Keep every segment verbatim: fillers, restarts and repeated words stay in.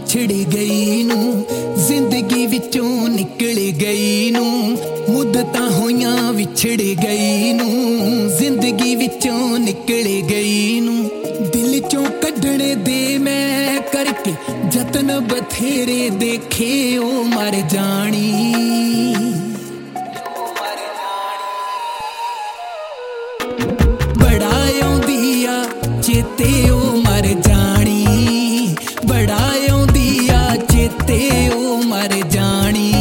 ਵਿਛੜ ਗਈ ਨੂੰ, ਜ਼ਿੰਦਗੀ ਵਿੱਚੋਂ ਨਿਕਲ ਗਈ ਨੂੰ, ਮੁੱਦਤਾਂ ਹੋਈਆਂ ਵਿਛੜ ਗਈ ਨੂੰ, ਜ਼ਿੰਦਗੀ ਵਿੱਚੋਂ ਨਿਕਲ ਗਈ ਨੂੰ। ਦਿਲ ਚੋਂ ਕੱਢਣ ਦੇ ਮੈਂ ਕਰਕੇ ਯਤਨ ਬਥੇਰੇ ਦੇਖੇ, ਉਹ ਮਰ ਜਾਣੀ ਬੜਾ ਆਉਂਦੀ ਆ ਚੇਤੇ, ਉਹ ਮਰ ਜਾਣੀ ਬੜਾ ਆਉਂਦੀ ਆ ਚੇਤੇ, ਉਹ ਮਰ ਜਾਣੀ।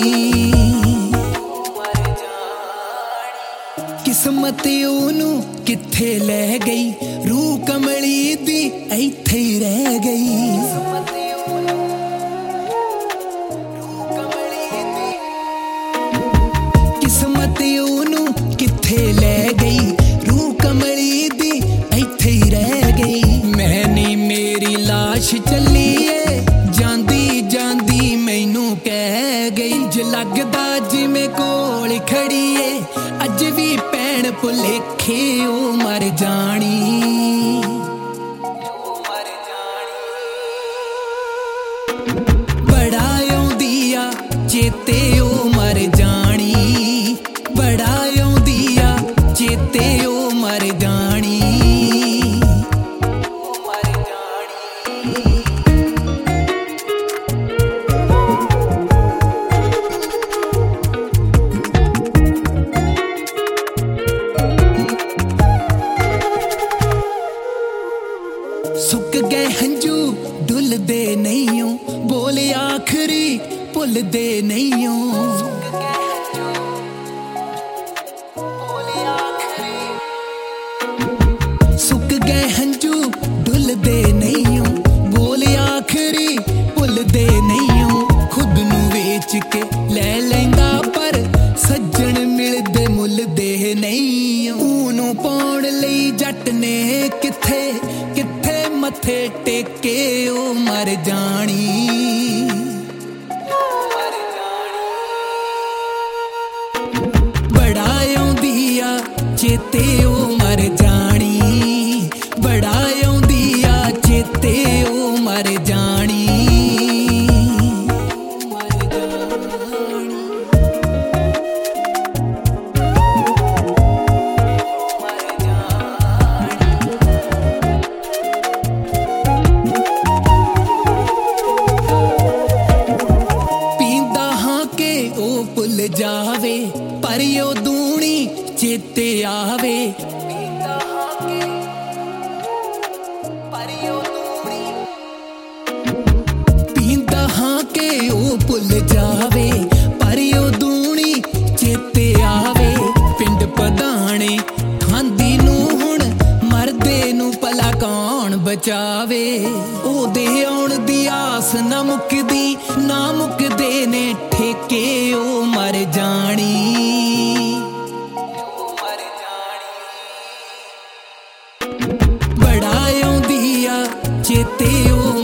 ਕਿਸਮਤ ਉਹਨੂੰ ਕਿੱਥੇ ਲੈ ਗਈ, ਰੂਹ ਕਮਲੀ ਦੀ ਇੱਥੇ ਹੀ ਰਹਿ ਗਈ। ਕਿਸਮਤ ਉਹਨੂੰ ਕਿੱਥੇ ਲੈ ਗਈ, ਰੂਹ ਕਮਲੀ ਦੀ ਇੱਥੇ ਹੀ ਰਹਿ ਗਈ। ਮੈਂ ਨੀ ਮੇਰੀ ਲਾਸ਼ ਚੱਲੀਏ, ਜਾਂਦੀ ਜਾਂਦੀ ਮੈਨੂੰ ਕਹਿ ਗਈ। ਇੰਝ ਲੱਗਦਾ ਜਿਵੇਂ ਕੋਲ ਖੜੀਏ, ਅੱਜ ਵੀ ਭੈਣ ਭੁਲੇਖੇ, ਉਹ ਮਰ ਜਾਣੀ ਬੜਾ ਆਉਂਦੀ ਆ ਚੇਤੇ, ਉਹ ਮਰ ਜਾਣੀ ਬੜਾ ਆਉਂਦੀ ਆ ਚੇਤੇ, ਉਹ ਮਰ ਜਾਣੀ। ਸੁੱਕ ਗਏ ਹੰਝੂ ਡੁੱਲਦੇ ਨਹੀਂ ਓ, ਬੋਲ ਆਖਰੀ ਭੁੱਲਦੇ ਨਹੀਂ ਓ। ਸੁੱਕ ਗਏ ਹੰਝੂ ਡੁੱਲਦੇ ਨਹੀਂ ਓ, ਬੋਲ ਆਖਰੀ ਭੁੱਲਦੇ ਨਹੀਂ ਓ। ਖੁਦ ਨੂੰ ਵੇਚ ਕੇ ਲੈ ਲੈਂਦਾ, ਪਰ ਸੱਜਣ ਮਿਲਦੇ ਮੁੱਲਦੇ ਨਹੀਂ ਓ। ਉਹਨੂੰ ਪਾਉਣ ਲਈ ਜੱਟ ਨੇ ਕਿੱਥੇ ਕਿੱਥੇ ਮੱਥੇ ਟੇਕੇ, ਉਹ ਮਰ ਜਾਣੀ ਬੜਾ ਆਉਂਦੀ ਆ ਚੇਤੇ, ਉਹ ਮਰ ਜਾਣੀ ਬੜਾ ਆਉਂਦੀ ਆ ਚੇਤੇ, ਉਹ ਮਰ ਜਾਣੀ। ਉਹ ਭੁੱਲ ਜਾਵੇ, ਪਰ ਉਹ ਦੂਣੀ ਚੇਤੇ ਆਵੇ। ਪੀਂਦਾ ਹਾਂ ਕਿ ਉਹ ਭੁੱਲ ਜਾਵੇ, ਪਰ ਉਹ ਦੂਣੀ ਚੇਤੇ ਆਵੇ। ਪਿੰਡ ਪਧਾਣੇ ਖਾਂਦੀ ਨੂੰ ਹੁਣ, ਮਰਦੇ ਨੂੰ ਭਲਾ ਕੌਣ ਬਚਾਵੇ। ਉਹਦੇ ਆਉਣ ਦੀ ਆਸ ਨਾ ਮੁੱਕਦੀ, ਨਾ ਮੁੱਕਦੇ ਨੇ ਠੇਕੇ, ਉਹ ਮਰ ਜਾਣੀ ਬੜਾ ਆਉਂਦੀ ਆ ਚੇਤੇ, ਉਹ